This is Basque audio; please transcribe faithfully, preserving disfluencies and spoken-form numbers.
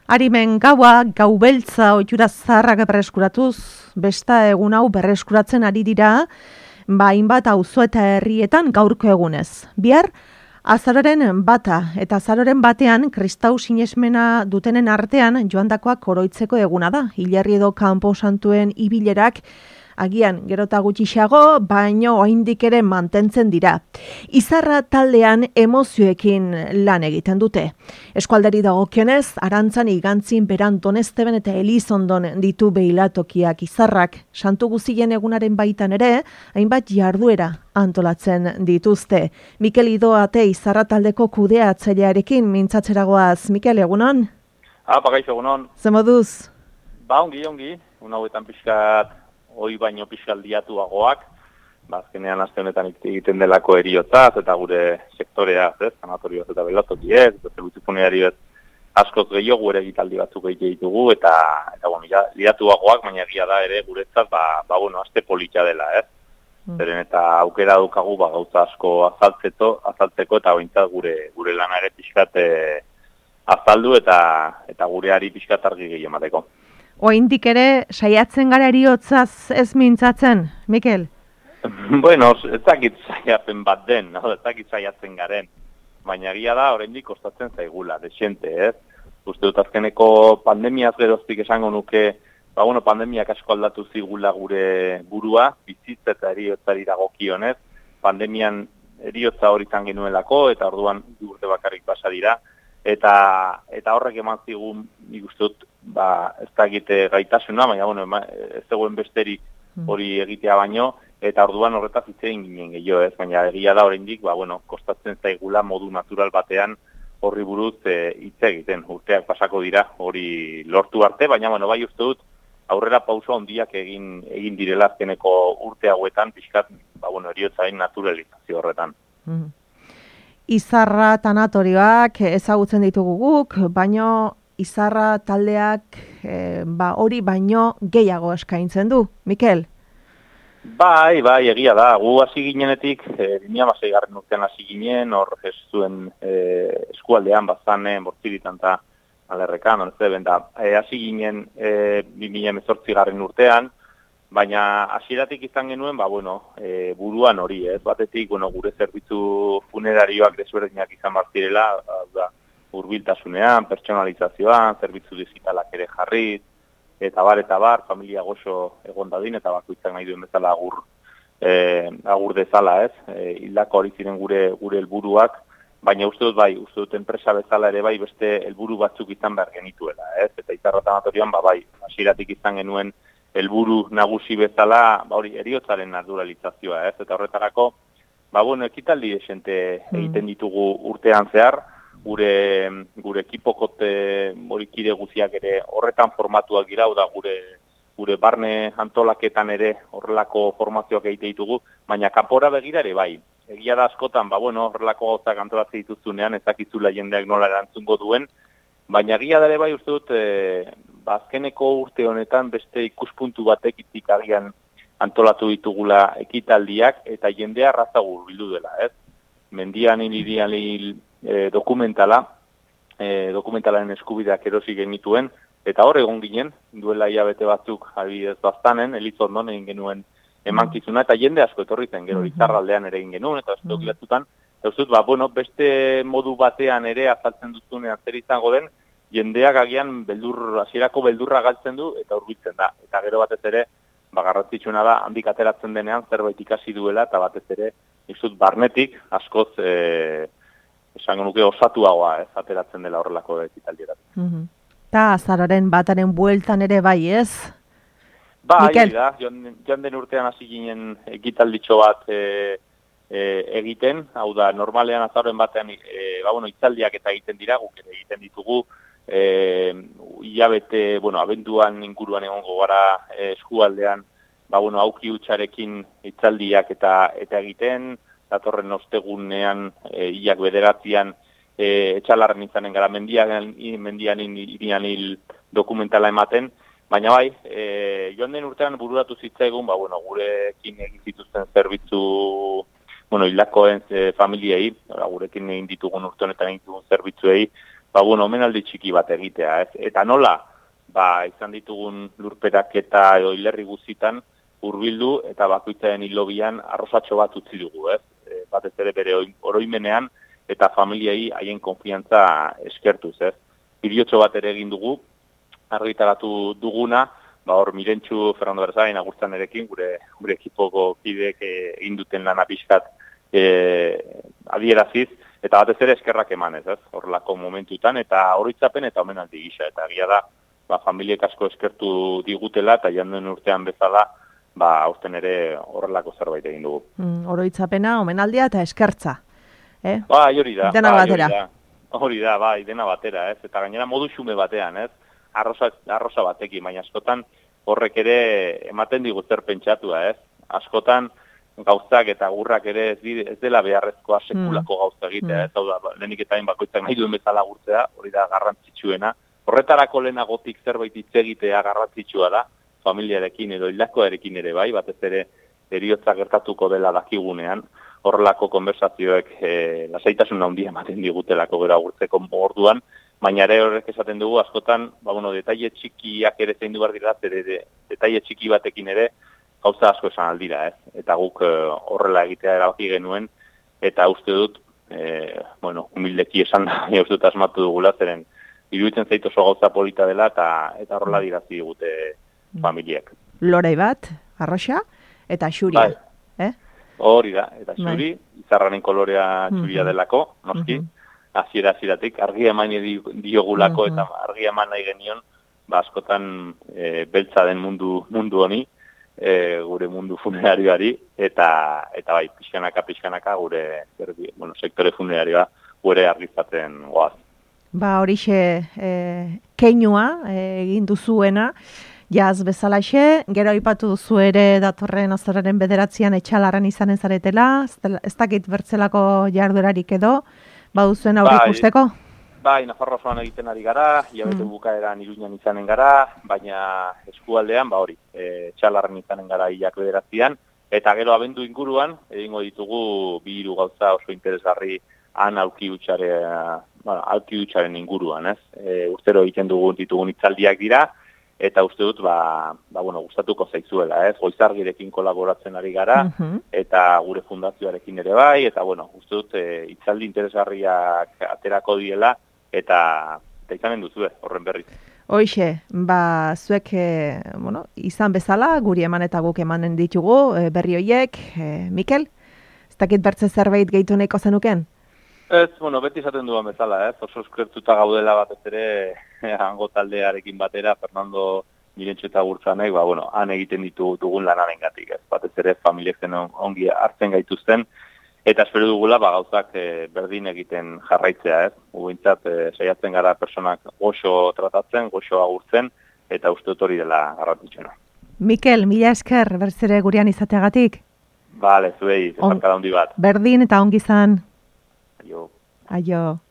Harimen gaua, gau beltza ohitura zaharrak berreskuratuz, besta egun hau berreskuratzen ari dira, ba hainbat auzo eta herrietan gaurko egunez. Bihar azaroren bata eta azaroren batean kristau sinesmena dutenen artean joandakoak oroitzeko eguna da. Hilerri edo kanpo santuen ibilerak agian gerota gutxixago, baino oraindik ere mantentzen dira. Izarra taldean emozioekin lan egiten dute. Eskualderi dagokionez, Arantzan, Igantzin, Beran, Donezteben eta Elizondon ditu beilatokiak Izarrak. Santu Guzien egunaren baitan ere, hainbat jarduera antolatzen dituzte. Mikel Idoate Izarra taldeko kudeatzailearekin mintzatzeragoaz. Mikel, egunon? Ah, pagaiz, egunon. Ze moduz? Ba, ongi, ongi. Un hauetan pixkat hoi baino pixkaldiatuagoak, bazkenean aste honetan egiten delako eriotzaz, eta gure sektorea, ez, sanatorioz eta belatokiez, eta zerbitzu funerarioez askoz gehiago gure egitaldi batzuk egite ditugu, eta, eta bueno, ja, liatuagoak, baina egia da ere guretzat, ba, ba bueno, aste politxa dela, ez. Mm. Zeren eta aukera dukagu, ba, gauza asko azaltzeko, azaltzeko, eta behintzat gure, gure lanare pixkat eh, azaldu, eta, eta gureari pixkat argi gehiago emateko. Oraindik ere saiatzen gara eriotzaz ez mintzatzen, Mikel? Bueno, ez dakit saiatzen bat den, no? Ez dakit saiatzen garen. Baina egia da, oraindik kostatzen zaigula, desente, ez? Uste dut azkeneko pandemiaz geroztik esango nuke, ba, bueno, pandemiak asko aldatu zigula gure burua, bizitza eta eriotzari dagokionez. Pandemian eriotza hori izan genuelako, eta orduan urte bakarrik pasa dira. Eta, eta horrek eman zigun, nik uste dut, ba, ez da egite gaitasuna, baina, bueno, ez zegoen besterik hori egitea baino, eta orduan horretaz hitz egin ginen gehiago, ez, baina egia da oraindik, ba, bueno, kostatzen zaigula modu natural batean horri buruz e, hitz egiten, urteak pasako dira hori lortu arte, baina, bueno, bai uste dut, aurrera pauso handiak egin egin direla azkeneko urte hauetan, pixkat, ba, bueno, eriotzaren naturalizazio horretan. Mm. Izarra tanatorioak ezagutzen ditugu guk, baino Izarra taldeak e, ba, hori baino gehiago eskaintzen du, Mikel? Bai, bai, egia da. Gu hasi ginenetik, e, bi mila hamaseigarren urtean hasi ginen, hor ez zuen e, eskualdean, bazanen, bortziritan eta alerrekan, onzeben da. E, hasi ginen e, bi mila hemezortzigarren urtean, baina hasieratik izan genuen, ba, bueno, e, buruan hori, ez batetik, bueno, gure zerbitzu funerarioak desberdinak izan bartzirela, da, hurbiltasunean, pertsonalizazioan, zerbitzu digitalak ere jarriz, eta bar, eta bar, familia goxo egon dadin, eta bakoitzak nahi duen bezala agur, e, agur dezala, ez? E, hildako hori ziren gure gure helburuak, baina uste dut bai, uste dut enpresa bezala ere bai, beste helburu batzuk izan behar genituela, ez? Eta Izarra tanatorioan, ba bai, hasieratik izan genuen helburu nagusi bezala, ba hori, eriotzaren naturalizazioa, ez? Eta horretarako, ba bueno, ekitaldi desente egiten ditugu urtean zehar, gure gure ekipokote hori kide guztiak ere horretan formatuak dira, da gure gure barne antolaketan ere horrelako formazioak egite ditugu, baina kanpora begira ere bai. Egia da askotan, ba bueno, horrelako gauzak antolatzen dituzunean ez dakizula jendeak nola erantzungo duen, baina egia da ere bai uste dut e, ba azkeneko urte honetan beste ikuspuntu batek itzik agian antolatu ditugula ekitaldiak eta jendea arraza hurbildu dela, ez? Mendian hil, irian hil e, dokumentala, e, dokumentalaren eskubideak erosi genituen, eta hor egon ginen, duela hilabete batzuk adibidez Baztanen, Elizondon egin genuen emankizuna, eta jende asko etorri zen, gero Izarraldean ere egin genuen, eta ez batzutan, eta uste dut, ba, bueno, beste modu batean ere azaltzen duzunean zer izango den, jendeak agian beldur, hasierako beldurra galtzen du, eta hurbiltzen da. Eta gero batez ere, ba, garrantzitsuna da, handik ateratzen denean zerbait ikasi duela, eta batez ere, izut barnetik, askoz, e, esango nuke osatuagoa, ez, ateratzen dela horrelako ekitaldietaz. Mm-hmm. Ta azararen bataren bueltan ere bai, ez? Ba, hori da, joan, joan den urtean hasi ginen ekitalditxo bat e, e, egiten, hau da, normalean azararen batean, e, ba, bueno, itzaldiak eta egiten dira, guk ere egiten ditugu, e, hilabete, bueno, abenduan inguruan egongo gara e, eskualdean, ba, bueno, auki hutsarekin itzaldiak eta eta egiten, datorren ostegunean, e, hilak bederatzian, e, etxalarren izanen gara, mendian, mendian irian hil dokumentala ematen, baina bai, e, joan den urtean bururatu zitzaigun, ba, bueno, gurekin egin zituzten zerbitzu, bueno, hildakoen e, familiei, gurekin egin ditugun urte honetan egin ditugun zerbitzuei, ba, bueno, omenaldi txiki bat egitea, ez? Eta nola, ba, izan ditugun lurperaketa edo hilerri guztitan hurbildu eta bakoitzaren hilobian arrosatxo bat utzi dugu, ez? E, batez ere bere oroimenean eta familiai haien konfiantza eskertuz, ez? Biriotxo bat ere egin dugu, argitaratu duguna, ba hor Mirentxu Fernando Berzain agurtzan erekin, gure, gure ekipoko kideek egin duten lana pixkat e, adieraziz, eta batez ere eskerrak emanez, ez? Horrelako momentutan, eta oroitzapen eta omenaldi gisa, eta egia da, ba, familiek asko eskertu digutela, eta janduen urtean bezala, ba, aurten ere horrelako zerbait egin dugu. Mm, oroitzapena, omenaldia eta eskertza. Eh? Ba, hori da. Dena ba, batera. Hori da, hori da, bai, dena batera, ez? Eta gainera modu xume batean, ez? Arrosa, arrosa batekin, baina askotan horrek ere ematen digu zer pentsatua, ez? Askotan gauzak eta gurrak ere ez, di, ez dela beharrezkoa sekulako mm. gauza egitea, ez? Hau da, lehenik eta hain bakoitzak nahi duen bezala gurtzea, hori da garrantzitsuena. Horretarako lehenagotik zerbait hitz egitea garrantzitsua da, familiarekin edo hildakoarekin ere bai, batez ere heriotza gertatuko dela dakigunean, horrelako konversazioek e, lasaitasun handia ematen digutelako gero agurtzeko orduan, baina ere horrek esaten dugu askotan, ba, bueno, detaile txikiak ere zein du behar dira, ere de, detaile txiki batekin ere gauza asko esan aldira, ez? Eta guk e, horrela egitea erabaki genuen, eta uste dut, e, bueno, humildeki esan da, uste dut asmatu dugula, zeren iruditzen zait oso gauza polita dela, eta eta horrela dirazi digute familiek. Lorei bat, arroxa, eta xuria, bai. eh? Hori da, eta xuri, bai. Izarraren kolorea xuria delako, noski, hasiera hasieratik argia eman diogulako, eta argia eman nahi genion, ba, askotan e, beltza den mundu mundu honi, e, gure mundu funerarioari, eta eta bai, pixkanaka, pixkanaka, gure bueno, sektore funerarioa gure argizaten goaz. Ba, horixe e, keinua e, egin duzuena, jaz bezalaxe, gero aipatu duzu ere datorren azararen bederatzean etxalarran izanen zaretela, ez dakit bertzelako jarduerarik edo, baduzuen aurrik bai, usteko? Bai, Nafarroa osoan egiten ari gara, hilabete mm. bukaeran Iruñan izanen gara, baina eskualdean, ba hori, e, etxalarran izanen gara hilak bederatzean, eta gero abendu inguruan, egingo ditugu bi hiru gauza oso interesgarri han aulki hutsaren, bueno, aulki hutsaren inguruan, ez? E, urtero egiten dugun ditugun hitzaldiak dira, eta uste dut, ba, ba, bueno, gustatuko zaizuela, ez? Goizargirekin kolaboratzen ari gara, uh-huh. eta gure fundazioarekin ere bai, eta, bueno, uste dut, e, itzaldi interesgarriak aterako diela, eta, eta izanen duzue, horren berriz. Hoixe, ba, zuek, e, bueno, izan bezala, guri eman eta guk emanen ditugu, e, berri hoiek, e, Mikel, ez dakit bertze zerbait gehitu nahiko zenuken? Ez, bueno, beti esaten duan bezala, ez? Oso eskertuta gaudela batez ere, hango taldearekin batera, Fernando Mirentxu eta Gurtzanek, ba, bueno, han egiten ditu dugun lanarengatik, ez? Batez ere, familiek zen ongi hartzen gaituzten, eta espero dugula, ba, gauzak e, berdin egiten jarraitzea, ez? Ugintzat, e, saiatzen gara personak goxo tratatzen, goxo agurtzen, eta uste dut hori dela garrantzitsuena. Mikel, mila esker, berzere gurean izateagatik? Bale, zuei, zezarkada handi bat. Berdin eta ongi izan. Aio. Aio.